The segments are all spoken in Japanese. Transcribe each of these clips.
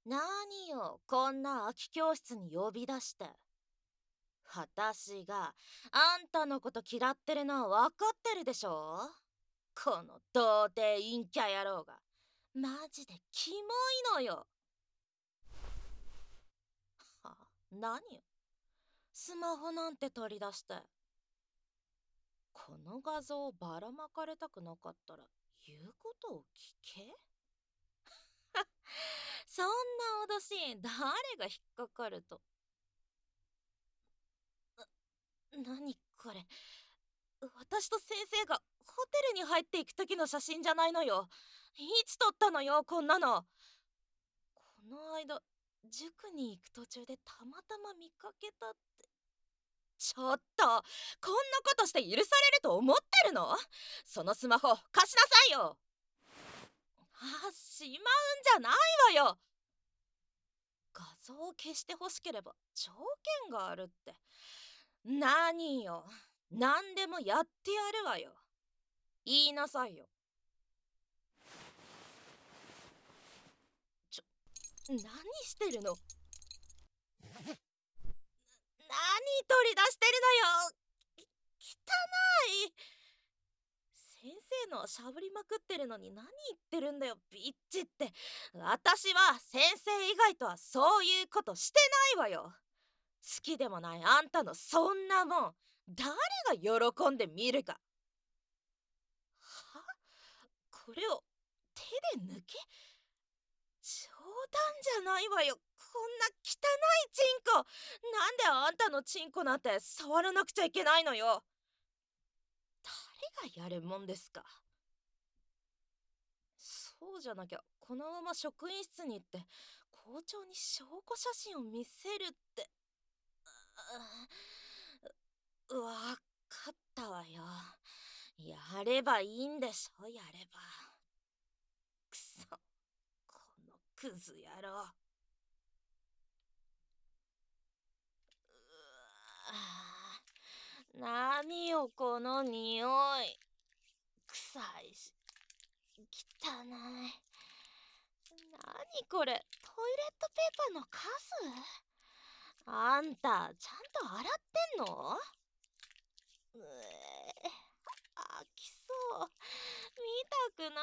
何よ、こんな空き教室に呼び出して。私があんたのこと嫌ってるのは分かってるでしょ。この童貞陰キャ野郎が。マジでキモいのよ。何よ。スマホなんて取り出して。この画像をばらまかれたくなかったら言うことを聞け。そんな脅し誰が引っかかると。何これ。私と先生がホテルに入っていく時の写真じゃないのよ。いつ撮ったのよ、こんなの。この間塾に行く途中でたまたま見かけたって。ちょっと、こんなことして許されると思ってるの？そのスマホ貸しなさいよ。しまうんじゃないわよ。画像を消してほしければ条件があるって。何よ。何でもやってやるわよ。言いなさいよ。何してるの？何取り出してるのよ。汚い。先生のはしゃぶりまくってるのに何言ってるんだよ、ビッチって。私は先生以外とはそういうことしてないわよ。好きでもないあんたのそんなもん誰が喜んで見るか。は？これを手で抜け？冗談じゃないわよ。こんな汚いチンコ。なんであんたのチンコなんて触らなくちゃいけないのよ。誰がやるもんですか。そうじゃなきゃこのまま職員室に行って校長に証拠写真を見せるって。わかったわよ。やればいいんでしょ、やれば。くそ、このクズ野郎。何よこの匂い。臭いし汚い。何これ、トイレットペーパーのカス？あんたちゃんと洗ってんの？飽きそう。見たくない、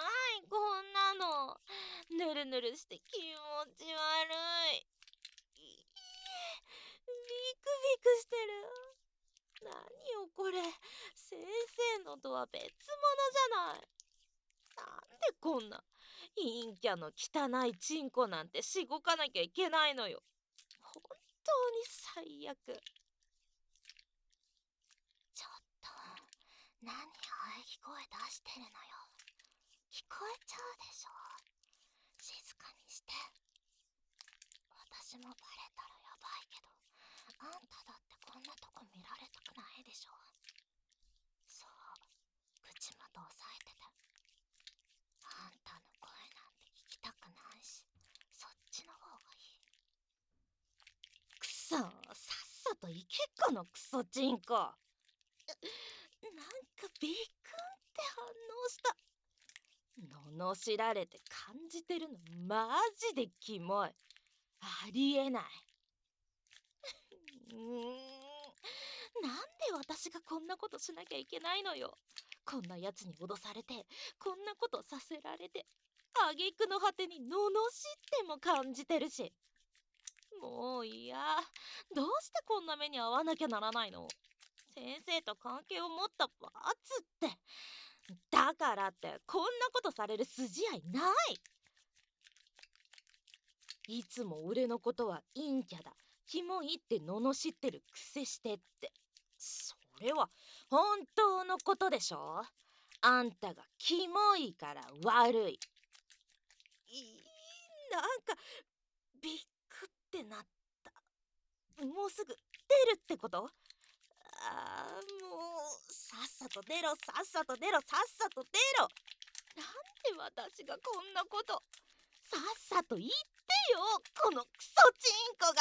こんなの。ぬるぬるして気持ち悪い。ビクビクしてる。何よこれ、先生のとは別物じゃない。なんでこんな陰キャの汚いチンコなんてしごかなきゃいけないのよ。本当に最悪。ちょっと、何喘ぎ声出してるのよ。聞こえちゃうでしょ。静かにして。私もバレたらやばいけど、あんただってこんなとこ見られたくないでしょ。そう、口元押さえてて。あんたの声なんて聞きたくないし、そっちの方がいい。くそ、さっさと行け、このクソチンコ。なんかビクンって反応した。罵られて感じてるのマジでキモい。ありえない。なんで私がこんなことしなきゃいけないのよ。こんなやつに脅されて、こんなことさせられて、挙句の果てに罵っても感じてるし。もういや、どうしてこんな目に遭わなきゃならないの？先生と関係を持った罰って。だからってこんなことされる筋合いない。いつも俺のことは陰キャだ、キモいって罵ってるくせしてって。それは本当のことでしょ。あんたがキモいから悪い。なんかびっくってなった。もうすぐ出るってこと？もうさっさと出ろ、さっさと出ろ、さっさと出ろ。なんで私がこんなこと。さっさと言ってよ、このクソチンコが。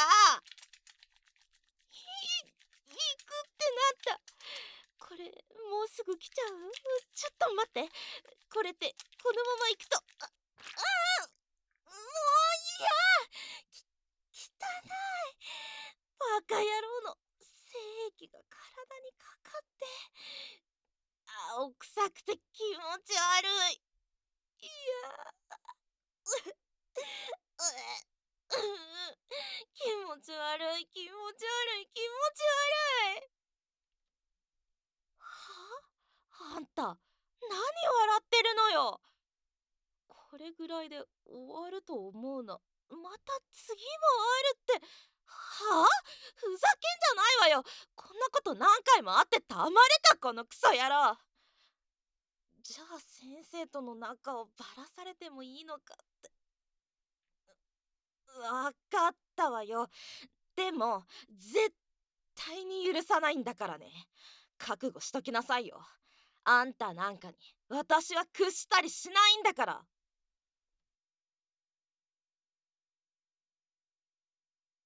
ビクってなった。これもうすぐ来ちゃう？ちょっと待って。これってこのまま行くともういや、 バカ野郎の精液が体にかかって、青臭くて気持ち悪い。いやうえ気持ち悪い、気持ち悪い、気持ち悪い。はあ、あんた、何笑ってるのよ。これぐらいで終わると思うな。また次もあるって。はあ、ふざけんじゃないわよ。こんなこと何回もあってたまれた、このクソ野郎。じゃあ先生との仲をばらされてもいいのかって。わかったわよ。でも絶対に許さないんだからね。覚悟しときなさいよ。あんたなんかに私は屈したりしないんだから。